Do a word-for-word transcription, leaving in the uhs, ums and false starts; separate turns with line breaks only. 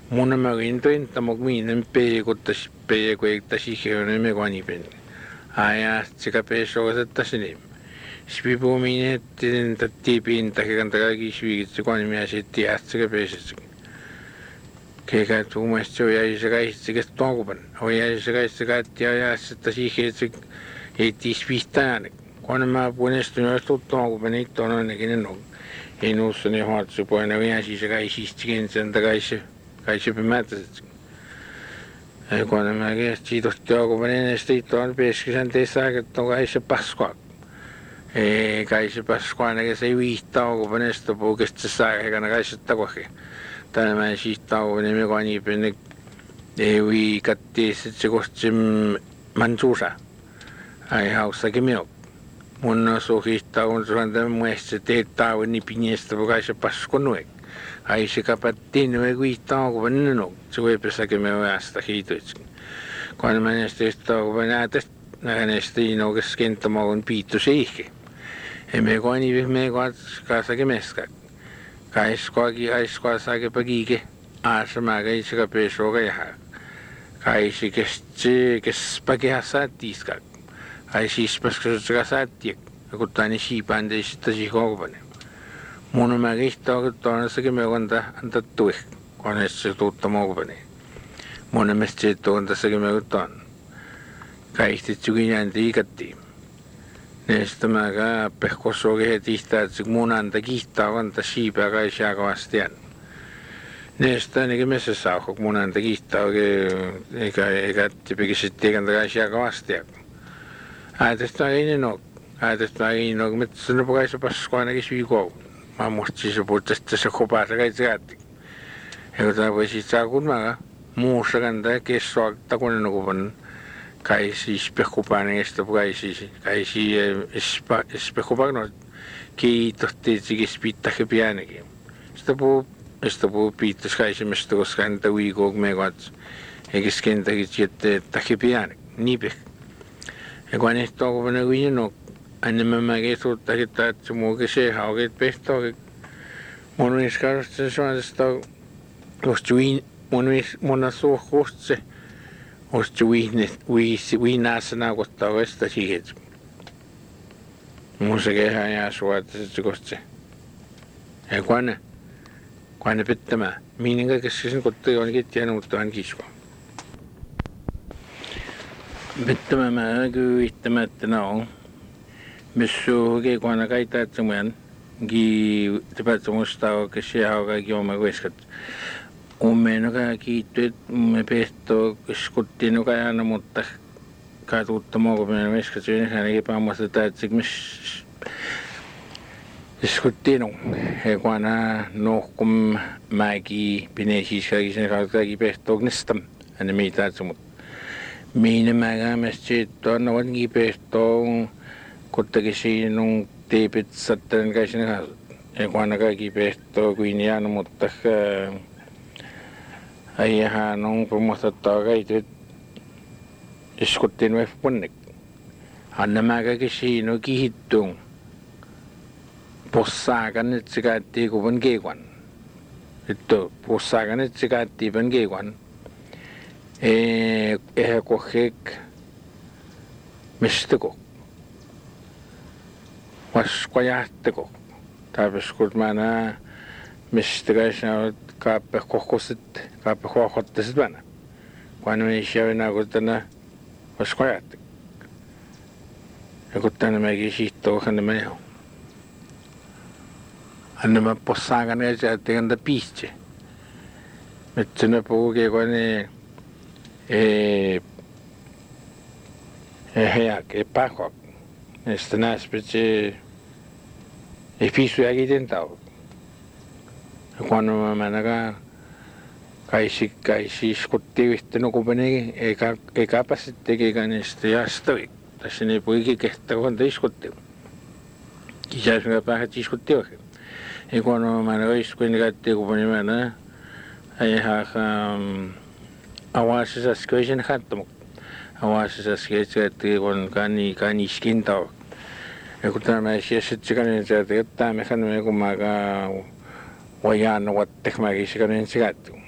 Muna marintoin tamok minen peekutas peekuiktasi hione me guanipin. Aya tsika peesoosettasin. Spipu mine tin tatipin takikantagaki svigitsi guanimiasetti atsika peesitsi. Kega tuumasto ja isagaitsika togupan. Oja isagaitsika ja sittasi hietsi etti spistaanek. Kun mä puolestun jostu togupan ei tonnekin no. Ei nuussani haatsu puolena vielä isagaisistikin sen takaisin. Kaisi pimätäsit. Ei kun mä kesti tohti joku enesti tuon peskisen teissä että on kaisi paskua. Ei kaisi paskua näkee se viittaa joku enesti puukesti saa eikä kaisi takohi. Tänä mä siis tauko niin me kani penne ei viikatti sit se kohti mansuusa. Ai haussakin minun. Mun suhista on suhanta muista teet tauko niin pinestä pukaisi paskunuek. Ai se kapattiin me kuittaa kun no se voi pessäkin me vasta hiitoiksi. Kun mä näistä tauko näitä näistä ino keskentämään piittu seikki. Ei me kun niin me kun kasakin meska. Kaiskoaki aiskoasake pakike asma kai se kapeso kai ha. Kai se kesti kespaki hasatiska. Ai siis paskasu kasatti. Kun tani siipande sitten sihogvane. Mun mä kihtaa tuonassakin me konta anta tuih, kun se tuutta muovani. Mun mielestä se tuontassakin me tuon. Kaikki tsukinään tiikattiin. Näistä mä pehkosokin heti että mun anta kihtaa konta siipää kai siakavastian. Näistä ainakin meissä saa, kun mun anta kihtaa eikä eikä tipikiset eikä kai siakavastian. Ajatesta ei ne ole. Ajatesta ei ne ole, mutta se on pokaisa paskua ainakin syykoon. Mä muistin se puhuttaista se kopaasa kai tsekatti. Ja kun voisi saa kun mä muussa kantaa kessoa takunen nukuvan kai siis pehkupaan estä kai siis kai siis espehkupaan no kiitohti tsikis piittahe pianekin. Sitä puu sitä puu piittas kai se mistä koska häntä uikook me kats eikä skentäkin siette tahe pianek niipeh. Ja kun ehto kun ne uinno aina mä keskustan että että muukin se hauket pehto mun iskarasta suorasta ostuin mun mun suohkosta ostuin viisi viinasena kohtaa vasta siihen mun se kehä ja suorasta se koste ja kun kun ne pitämä minkä kesken kohtaa onkin tiennyt mutta on kisko pitämä mä kyyttämättä no Missä oikein kun aina kai täyttämään, ki täpättömusta oikein se kaikki oma kuiskat. Ummeen kai kiittyy, me pehto skuttiin joka aina, mutta kai tuutta muokapinen kuiskat, se on ainakin päämästä täyttäisi, missä skuttiin on. Ja kun aina nohkum mäki pinee siis kaikki sen kautta kaikki pehto ognistam, aina mitä täyttäisi, mutta minä mäkään mielestä se, että on onkin pehto kuitenkin siinä on tiipit sattelen kai sinne kanssa. Ja kun aina kaikki pehtoo kuin jäänyt, mutta äijähän on puhumatta kaikki iskuttiin vähän ponnek. Anna mä kaikki siinä on kihittuun. Possaakan nyt se käyttiin kuvan keikuan. Että possaakan nyt se käyttiin kuvan keikuan. Eihän kohkeek mistä kok. Vasko jähteko. Täppäs kun mä näen, mistä kai sinä olet kaappe kohkosit, kaappe kohkottasit vähän. Kun mä ei siellä enää kun tänä vasko jähteko. Ja kun tänä mäkin sihtoo, hän menee. Anna mä possaan ja se jätti kanta piistse. Mutta ne puhukin kun ne ei heak, ei pakok. Näistä näspitsi ei piisujakin tentau. Ja kun mä mennään kaisi kaisi skutti yhtä nukupeni eikä eikä pääse tekemään niistä jastoi. Tässä ne poikin kehtaa kun te iskutti. Kisäis mä pääset iskutti oikein. Ja kun mä mennään iskuin käytti kun mä mennään ei haa avasi säsköisen hattomu. Avasi säsköisen kun kani kani skintau. Ja kun tämä sijaisesti niin se että tämä mekanismi kun mä vajaan ovat tekemään se kan ensin